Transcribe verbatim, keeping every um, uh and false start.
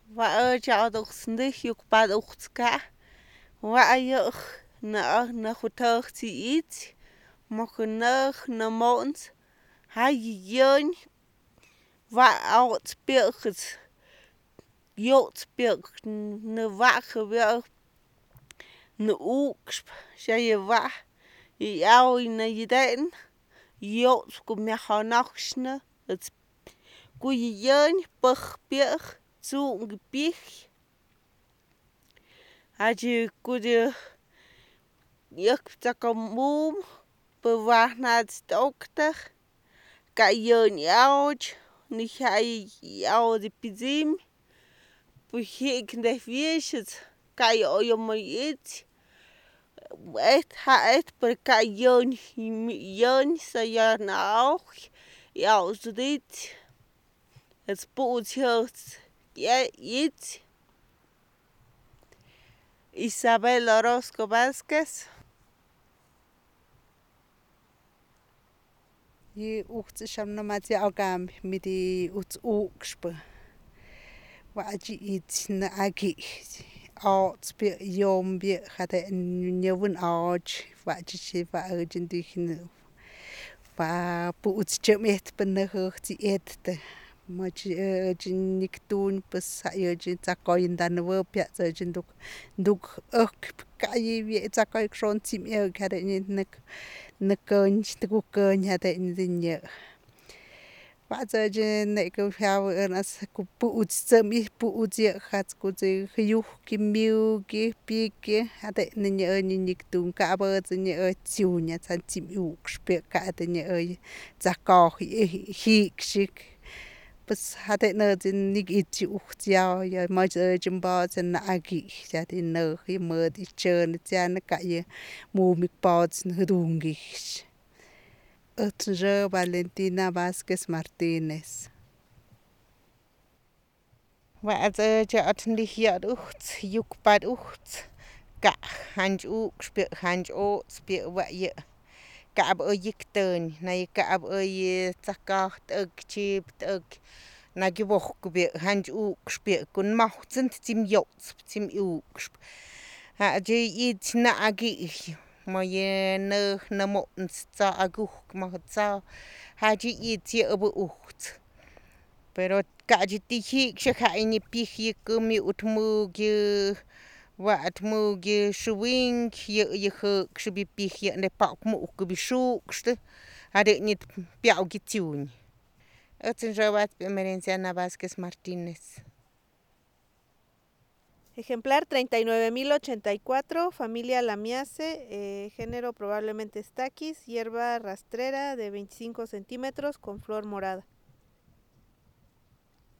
Wa'ätzya'otu'ksnäk yukpa'tu'ktska' wa'ayä' nä näjutäjtzi itz mojä näj nä mo'ntz jaye yänh wa otzpyä'käs yo'tzpyä'k nä wa'käpyä' nä u'kspä syaye wa' y 'yawa näyäte'n yo'tzku myajojnojksynë kuy yänh päjpyä' tzu'kä pij jadyi kutyä yäk tzaka mum pä wajna'tzi t'oktäk ka' yänh 'yawotzy nä jya'ye 'yawä pitzimy pues ji'k ndejwyäxätz ka'ye oyomoy itz et ja'et ka' yänh yänh sä'yajna'ajky 'ya'utzät itz jetz pu'tzyäjtz itz Isabel Orozco Vazquez. Yä ujtzi syamnämatzya'oka midi utz u'kspä wa'tyi itz nä'aki' otzpyä' yompyä jade' nyäwä n'oty wa'tzyäjtzi wa'ätzi ndijnä wa pu'tztzyä'myajtapa näjäjtzi että mäjtzi äjtzi niktuñ pues ja'yätzi tzakoy nta näwäpya äjtzi nduk nduk äjkpa ka'yipya tzakoy xontzi'myä'äk jade'nye näk näkäny tukukäny jade'nyitä nyä' wa'ks äjtzi ne'kä jyawä äna'as pu'tztzä'mij pu'tzyä' jatzkutzä yujki myuki pyäkyä jade' nä nyä'äyi niktuñ ka'pätzi nyä'ä tzyunyat ntzi'myu'kspyä ka'tä nyä'äyi tzakoj ji'ksyk pues jade' nä'ätzi nik'itzi ujtzyajä mäjtzi äjtzi mpa'tze nä'aki' yajti näj mäti tzyäni'tzyane ka'yä mumik pa'tz jätunhki'sy. Ät nkä Valentina Vazquez Martinez. Wa'ats äjtyät ndijya't ujtz yukpa't ujtz ka' janty u'kspyä' janty otzpyä' wa'yä' ka'pa änyi täny näyi ka'pa änyi tzakoj t'äk tzyiptä'k näkyupojkäpya' janty u'kspyä' ku nmojtzä tzim yo'tzpa tzim 'yu'kspä ja'tzi itz nä'aki' mayä näj nä mo'ntz tza'akujk mäjä tza'u ja'tzi itz yä'pä ujtz pero ka'tyi tiji'ksyak ja änyi pijyä kämyu't mäkyä wa't mäkyä shubinh yä'yi jä'ksyäpya pijyä de pa'uk mu'kpäpya shu'kstä jade'nyät pya'ukyä tzyuñ. Ät nkäwatpa't Merenciana Vazquez Martinez. Ejemplar treinta y nueve mil ochenta y cuatro, familia Lamiaceae, eh, género probablemente Stachys, hierba rastrera de veinticinco centímetros con flor morada.